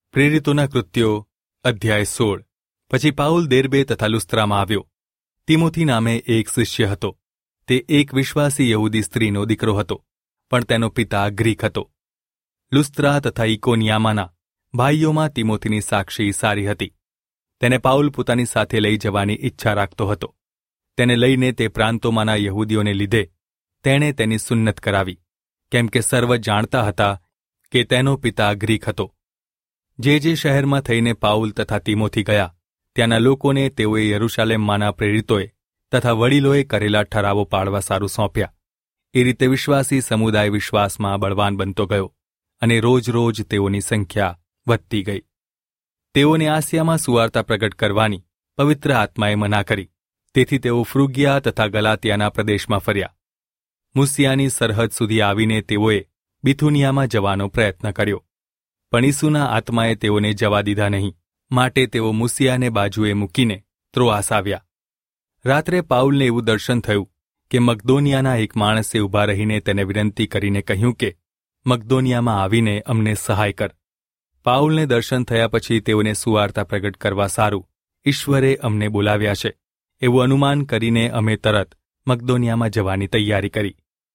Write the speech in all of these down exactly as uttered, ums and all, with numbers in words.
પ્રેરિતોના કૃત્યો અધ્યાય સોળ. પછી પાઉલ દેર્બે તથા લુસ્ત્રામાં આવ્યો. તિમોથી નામે એક શિષ્ય હતો. તે એક વિશ્વાસી યહૂદી સ્ત્રીનો દીકરો હતો, પણ તેનો પિતા ગ્રીક હતો. લુસ્ત્રા તથા ઇકોનિયામાંના ભાઈઓમાં તિમોથીની સાક્ષી સારી હતી. તેને પાઉલ પોતાની સાથે લઈ જવાની ઈચ્છા રાખતો હતો. તેને લઈને તે પ્રાંતોમાંના યહૂદીઓને લીધે તેણે તેની સુન્નત કરાવી, કેમ કે સર્વ જાણતા હતા કે તેનો પિતા ગ્રીક હતો. જે જે શહેરમાં થઈને પાઉલ તથા તિમોથી ગયા, ત્યાંના લોકોને તેઓએ યરૂશાલેમમાંના પ્રેરિતોએ તથા વડીલોએ કરેલા ઠરાવો પાળવા સારું સોંપ્યા. એ રીતે વિશ્વાસી સમુદાય વિશ્વાસમાં બળવાન બનતો ગયો, અને રોજ રોજ તેઓની સંખ્યા વધતી ગઈ. તેઓને આસિયામાં સુવાર્તા પ્રગટ કરવાની પવિત્ર આત્માએ મના કરી. તેથી તેઓ ફ્રુગિયા તથા ગલાતિયાના પ્રદેશમાં ફર્યા. મુસિયાની સરહદ સુધી આવીને તેઓએ બિથુનિયામાં જવાનો પ્રયત્ન કર્યો, પણ ઈસુના આત્માએ તેઓને જવા દીધા નહીં. માટે તેઓ મુસિયાને બાજુએ મૂકીને ત્રોઆસ આવ્યા. રાત્રે પાઉલને એવું દર્શન થયું કે મકદોનિયાના એક માણસે ઊભા રહીને તેને વિનંતી કરીને કહ્યું કે મકદોનિયામાં આવીને અમને સહાય કર. પાઉલને દર્શન થયા પછી તેઓને સુવાર્તા પ્રગટ કરવા સારું ઈશ્વરે અમને બોલાવ્યા છે એવું અનુમાન કરીને અમે તરત મકદોનિયામાં જવાની તૈયારી કરી.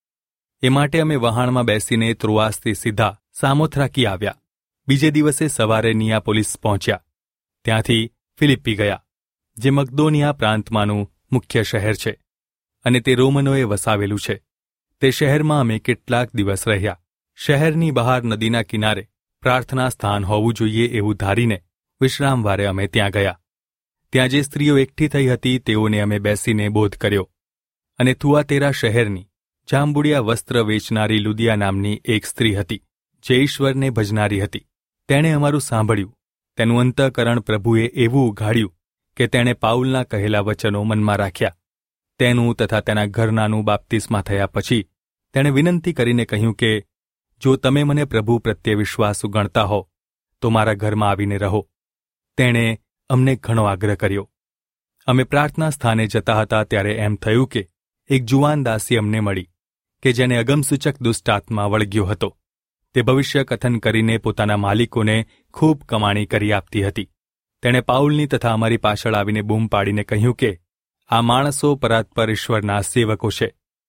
એ માટે અમે વહાણમાં બેસીને ત્રોઆસથી સીધા સામોથ્રાકી આવ્યા. બીજે દિવસે સવારે નિયાપોલિસ પહોંચ્યા. ત્યાંથી ફિલિપ્પી ગયા, જે મકદોનિયા પ્રાંતમાંનું મુખ્ય શહેર છે, અને તે રોમનોએ વસાવેલું છે. તે શહેરમાં અમે કેટલાક દિવસ રહ્યા. શહેરની બહાર નદીના કિનારે પ્રાર્થના સ્થાન હોવું જોઈએ એવું ધારીને વિશ્રામવારે અમે ત્યાં ગયા. ત્યાં જે સ્ત્રીઓ એકઠી થઈ હતી તેઓને અમે બેસીને બોધ કર્યો. અને થુઆતેરા શહેરની જાંબુડિયા વસ્ત્ર વેચનારી લુદિયા નામની એક સ્ત્રી હતી, જે ઈશ્વરને ભજનારી હતી. તેણે અમારું સાંભળ્યું. તેનું અંતઃકરણ પ્રભુએ એવું ઉઘાડ્યું કે તેણે પાઉલના કહેલા વચનો મનમાં રાખ્યા. તેનું તથા તેના ઘરનાનું બાપ્તિસ્મા થયા પછી તેણે વિનંતી કરીને કહ્યું કે જો તમે મને પ્રભુ પ્રત્યે વિશ્વાસુ ગણતા હો તો મારા ઘરમાં આવીને રહો. તેણે અમને ઘણો આગ્રહ કર્યો. અમે પ્રાર્થના સ્થાને જતા હતા ત્યારે એમ થયું કે એક જુવાન દાસી અમને મળી કે જેને અગમસૂચક દુષ્ટ આત્મા વળગ્યો હતો. તે ભવિષ્ય કથન કરીને પોતાના માલિકોને ખૂબ કમાણી કરી આપતી હતી. તેણે પાઉલની તથા અમારી પાછળ આવીને બૂમ પાડીને કહ્યું કે આ માણસો પરાત્પર ઈશ્વરના સેવકો છે,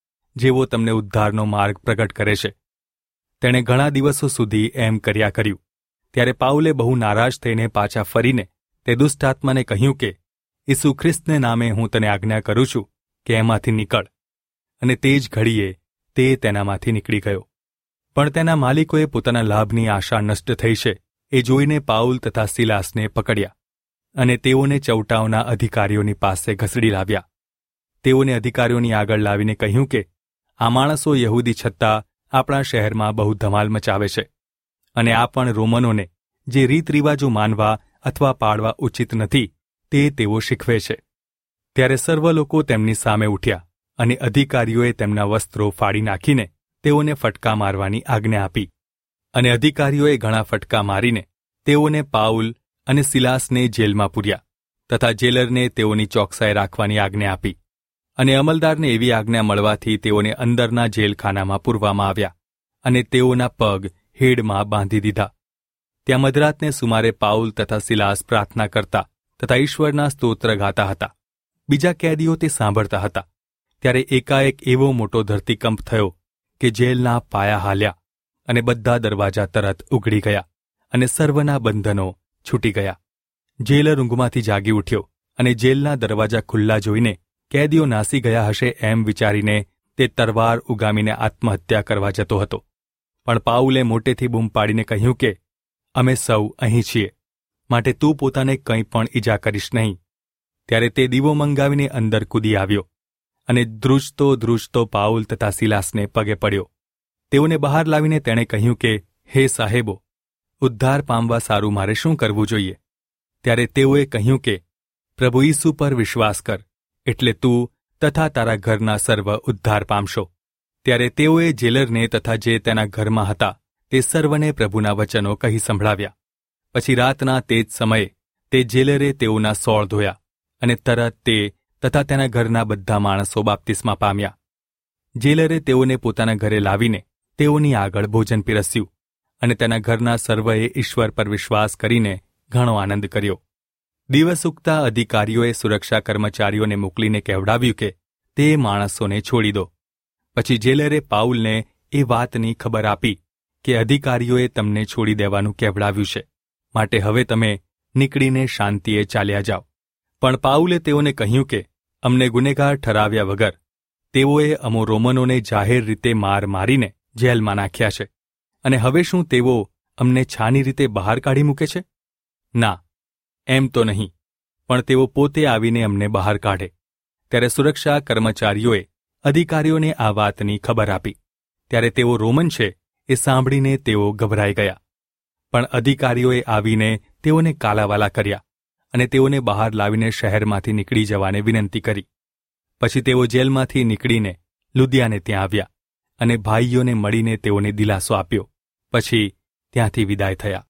જેઓ તમને ઉદ્ધારનો માર્ગ પ્રગટ કરે છે. તેણે ઘણા દિવસો સુધી એમ કર્યા કર્યું. ત્યારે પાઉલે બહુ નારાજ થઈને પાછા ફરીને તે દુષ્ટ આત્માને કહ્યું કે ઈસુ ખ્રિસ્તને નામે હું તને આજ્ઞા કરું છું કે એમાંથી નીકળ. અને તે જ ઘડીએ તે તેનામાંથી નીકળી ગયો. પણ તેના માલિકોએ પોતાના લાભની આશા નષ્ટ થઈ છે એ જોઈને પાઉલ તથા સિલાસને પકડ્યા અને તેઓને ચૌટાઓના અધિકારીઓની પાસે ઘસડી લાવ્યા. તેઓને અધિકારીઓની આગળ લાવીને કહ્યું કે આ માણસો યહૂદી છતાં આપણા શહેરમાં બહુ ધમાલ મચાવે છે, અને આ પણ રોમનોને જે રીત રિવાજો માનવા અથવા પાળવા ઉચિત નથી તે તેઓ શીખવે છે. ત્યારે સર્વ લોકો તેમની સામે ઉઠ્યા, અને અધિકારીઓએ તેમના વસ્ત્રો ફાડી નાખીને તેઓને ફટકા મારવાની આજ્ઞા આપી. અને અધિકારીઓએ ઘણા ફટકા મારીને તેઓને પાઉલ અને સિલાસને જેલમાં પૂર્યા, તથા જેલરને તેઓની ચોકસાઈ રાખવાની આજ્ઞા આપી. અને અમલદારને એવી આજ્ઞા મળવાથી તેઓને અંદરના જેલખાનામાં પૂરવામાં આવ્યા, અને તેઓના પગ હેડમાં બાંધી દીધા. ત્યાં મધરાતને સુમારે પાઉલ તથા સિલાસ પ્રાર્થના કરતા તથા ઈશ્વરના સ્તોત્ર ગાતા હતા. બીજા કેદીઓ તે સાંભળતા હતા. ત્યારે એકાએક એવો મોટો ધરતીકંપ થયો કે જેલના પાયા હાલ્યા, અને બધા દરવાજા તરત ઉઘડી ગયા, અને સર્વના બંધનો છૂટી ગયા. જેલર ઊંઘમાંથી જાગી ઉઠ્યો, અને જેલના દરવાજા ખુલ્લા જોઈને કેદીઓ નાસી ગયા હશે એમ વિચારીને તે તરવાર ઉગામીને આત્મહત્યા કરવા જતો હતો. પણ પાઉલે મોટેથી બૂમ પાડીને કહ્યું કે અમે સૌ અહીં છીએ, માટે તું પોતાને કંઈ પણ ઈજા કરીશ નહીં. ત્યારે તે દીવો મંગાવીને અંદર કૂદી આવ્યો, અને ધ્રુજતો ધ્રુજતો પાઉલ તથા સિલાસને પગે પડ્યો. તેઓને બહાર લાવીને તેણે કહ્યું કે હે સાહેબો, ઉદ્ધાર પામવા સારું મારે શું કરવું જોઈએ? ત્યારે તેઓએ કહ્યું કે પ્રભુ ઈસુ પર વિશ્વાસ કર, એટલે તું તથા તારા ઘરના સર્વ ઉદ્ધાર પામશો. ત્યારે તેઓએ જેલરને તથા જે તેના ઘરમાં હતા તે સર્વને પ્રભુના વચનો કહી સંભળાવ્યા. પછી રાતના તે જ સમયે તે જેલરે તેઓના સોળ ધોયા, અને તરત તે તથા તેના ઘરના બધા માણસો બાપ્તિસ્મા પામ્યા. જેલરે તેઓને પોતાના ઘરે લાવીને તેઓની આગળ ભોજન પીરસ્યું, અને તેના ઘરના સર્વએ ઈશ્વર પર વિશ્વાસ કરીને ઘણો આનંદ કર્યો. દિવસ ઉગતા અધિકારીઓએ સુરક્ષા કર્મચારીઓને મોકલીને કહેવડાવ્યું કે તે માણસોને છોડી દો. પછી જેલરે પાઉલને એ વાતની ખબર આપી કે અધિકારીઓએ તમને છોડી દેવાનું કહેવડાવ્યું છે, માટે હવે તમે નીકળીને શાંતિએ ચાલ્યા જાઓ. પણ પાઉલે તેઓને કહ્યું કે અમને ગુનેગાર ઠરાવ્યા વગર તેઓએ અમો રોમનોને જાહેર રીતે માર મારીને જેલમાં નાખ્યા છે, અને હવે શું તેઓ અમને છાની રીતે બહાર કાઢી મૂકે છે? ના, એમ તો નહીં, પણ તેઓ પોતે આવીને અમને બહાર કાઢે. ત્યારે સુરક્ષા કર્મચારીઓએ અધિકારીઓને આ વાતની ખબર આપી. ત્યારે તેઓ રોમન છે એ સાંભળીને તેઓ ગભરાઈ ગયા. પણ અધિકારીઓએ આવીને તેઓને કાલાવાલા કર્યા અને તેઓને બહાર લાવીને શહેરમાંથી નીકળી જવાને વિનંતી કરી. પછી તેઓ જેલમાંથી નીકળીને લુદિયાને ત્યાં આવ્યા અને ભાઈઓને મળીને તેઓને દિલાસો આપ્યો. પછી ત્યાંથી વિદાય થયા.